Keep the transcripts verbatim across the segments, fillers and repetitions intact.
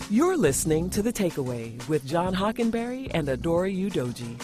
You're listening to The Takeaway with John Hockenberry and Adora Udoji.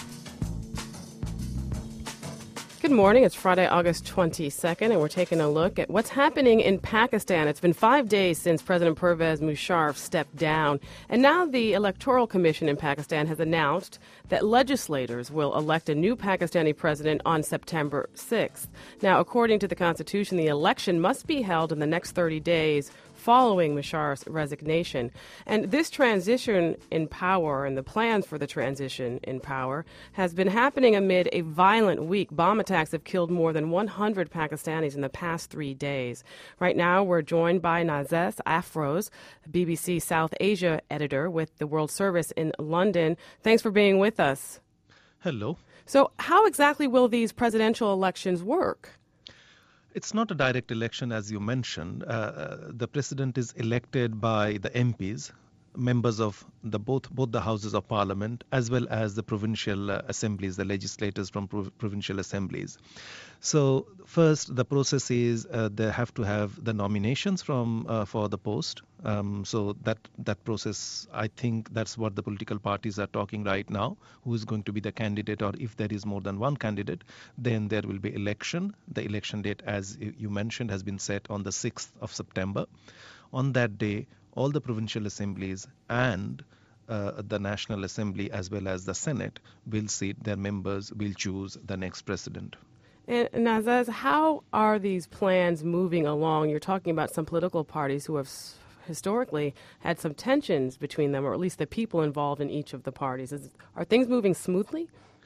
Good morning. It's Friday, August twenty-second, and we're taking a look at what's happening in Pakistan. It's been five days since President Pervez Musharraf stepped down, and now the Electoral Commission in Pakistan has announced that legislators will elect a new Pakistani president on September sixth. Now, according to the Constitution, the election must be held in the next thirty days following Musharraf's resignation. And this transition in power and the plans for the transition in power has been happening amid a violent week. Bomb attacks have killed more than one hundred Pakistanis in the past three days. Right now, we're joined by Nazez Afroz, B B C South Asia editor with the World Service in London. Thanks for being with us. Hello. So how exactly will these presidential elections work? It's not a direct election, as you mentioned. Uh, the president is elected by the M Ps, members of the both both the houses of parliament, as well as the provincial uh, assemblies, the legislators from prov- provincial assemblies. So first, the process is uh, they have to have the nominations from uh, for the post. Um, so that that process, I think that's what the political parties are talking right now. Who is going to be the candidate, or if there is more than one candidate, then there will be election. The election date, as you mentioned, has been set on the sixth of September. On that day, all the provincial assemblies and uh, the National Assembly, as well as the Senate, will seat their members, will choose the next president. And Nazez, how are these plans moving along? You're talking about some political parties who have historically had some tensions between them, or at least the people involved in each of the parties. Is, are things moving smoothly?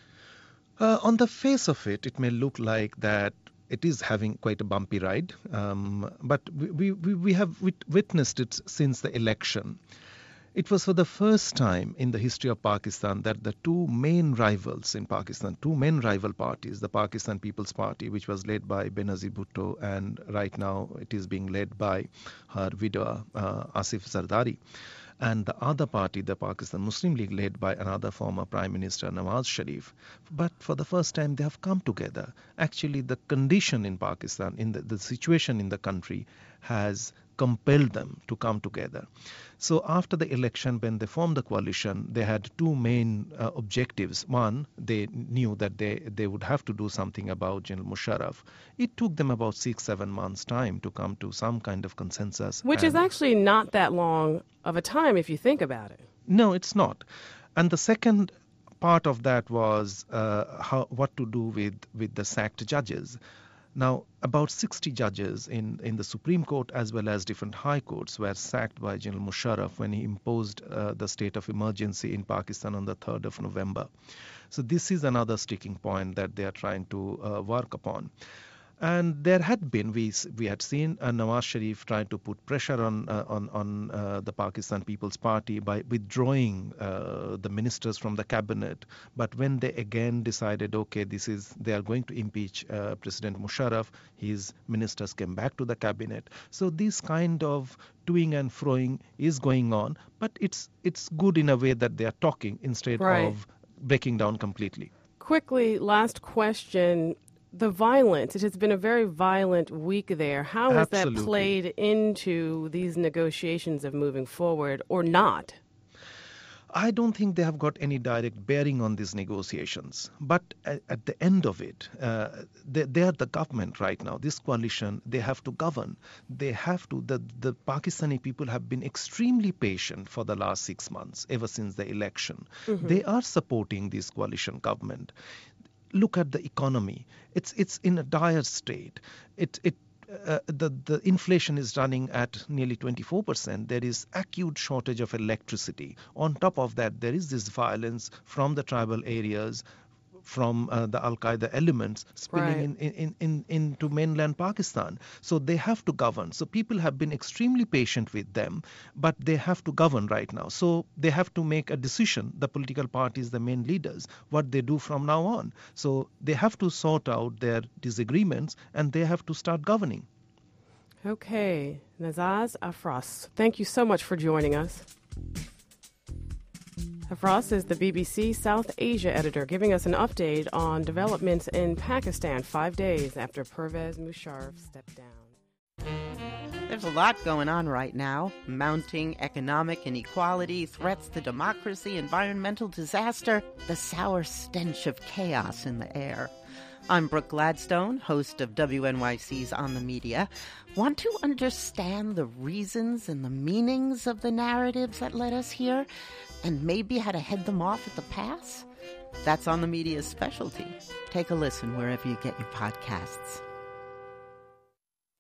Uh, on the face of it, it may look like that it is having quite a bumpy ride, um, but we, we, we have wit- witnessed it since the election. It was for the first time in the history of Pakistan that the two main rivals in Pakistan, two main rival parties, the Pakistan People's Party, which was led by Benazir Bhutto, and right now it is being led by her widow, uh, Asif Zardari, and the other party, the Pakistan Muslim League, led by another former Prime Minister, Nawaz Sharif. But for the first time, they have come together. Actually, the condition in Pakistan, in the, the situation in the country, has compelled them to come together. So after the election, when they formed the coalition, they had two main uh, objectives. One, they knew that they, they would have to do something about General Musharraf. It took them about six, seven months' time to come to some kind of consensus. Which is actually not that long of a time if you think about it. No, it's not. And the second part of that was uh, how, what to do with, with the sacked judges. Now, about sixty judges in, in the Supreme Court as well as different high courts were sacked by General Musharraf when he imposed uh, the state of emergency in Pakistan on the third of November. So this is another sticking point that they are trying to uh, work upon. And there had been, we we had seen uh, Nawaz Sharif trying to put pressure on uh, on on uh, the Pakistan People's Party by withdrawing uh, the ministers from the cabinet. But when they again decided, okay, this is they are going to impeach uh, President Musharraf, his ministers came back to the cabinet. So this kind of toing and froing is going on, but it's it's good in a way that they are talking instead right. of breaking down completely. Quickly, last question. The violence, it has been a very violent week there. How has Absolutely. that played into these negotiations of moving forward, or not? I don't think they have got any direct bearing on these negotiations. But at, at the end of it, uh, they, they are the government right now. This coalition, they have to govern. They have to. The, the Pakistani people have been extremely patient for the last six months, ever since the election. Mm-hmm. They are supporting this coalition government. Look at the economy. It's it's in a dire state. It it uh, the the inflation is running at nearly twenty-four percent. There is acute shortage of electricity. On top of that, there is this violence from the tribal areas, from uh, the Al-Qaeda elements spilling right. in, in, in, into mainland Pakistan. So they have to govern. So people have been extremely patient with them, but they have to govern right now. So they have to make a decision, the political parties, the main leaders, what they do from now on. So they have to sort out their disagreements and they have to start governing. Okay. Nazez Afroz, thank you so much for joining us. Afroz is the B B C South Asia editor, giving us an update on developments in Pakistan five days after Pervez Musharraf stepped down. There's a lot going on right now. Mounting economic inequality, threats to democracy, environmental disaster, the sour stench of chaos in the air. I'm Brooke Gladstone, host of W N Y C's On the Media. Want to understand the reasons and the meanings of the narratives that led us here, and maybe how to head them off at the pass? That's On the Media's specialty. Take a listen wherever you get your podcasts.